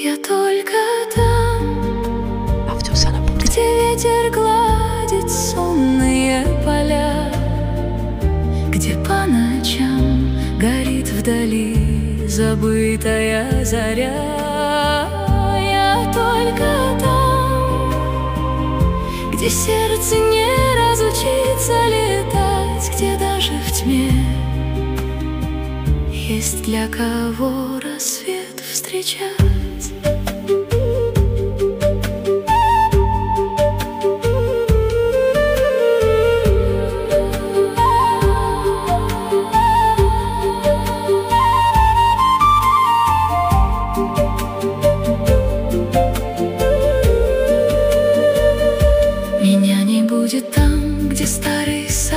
Я только там, где ветер гладит сонные поля, где по ночам горит вдали забытая заря. Я только там, где сердце не разучится летать, где даже в тьме есть для кого рассвет встречать. Меня не будет там, где старый сад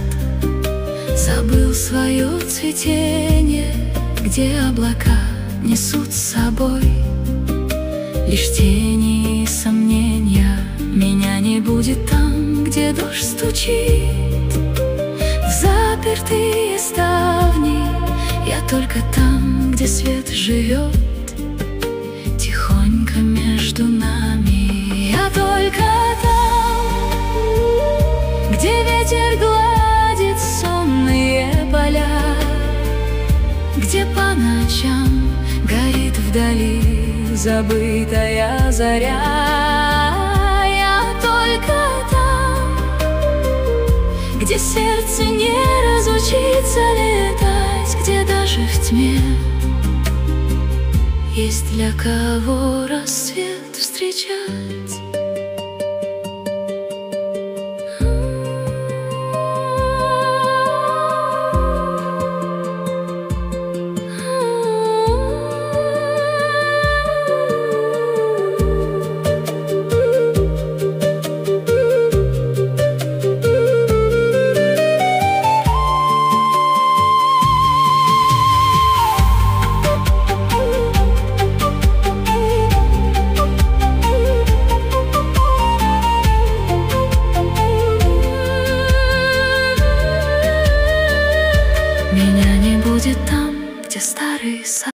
забыл свое цветение, где облака несут с собой лишь тени и сомнения. Меня не будет там, где дождь стучит в запертые ставни. Я только там, где свет живет тихонько между нами. Я только там, где ветер гладит сонные поля, где по ночам горит вдали забытая заря. Я только там, где сердце не разучится летать, где даже в тьме есть для кого рассвет встречать.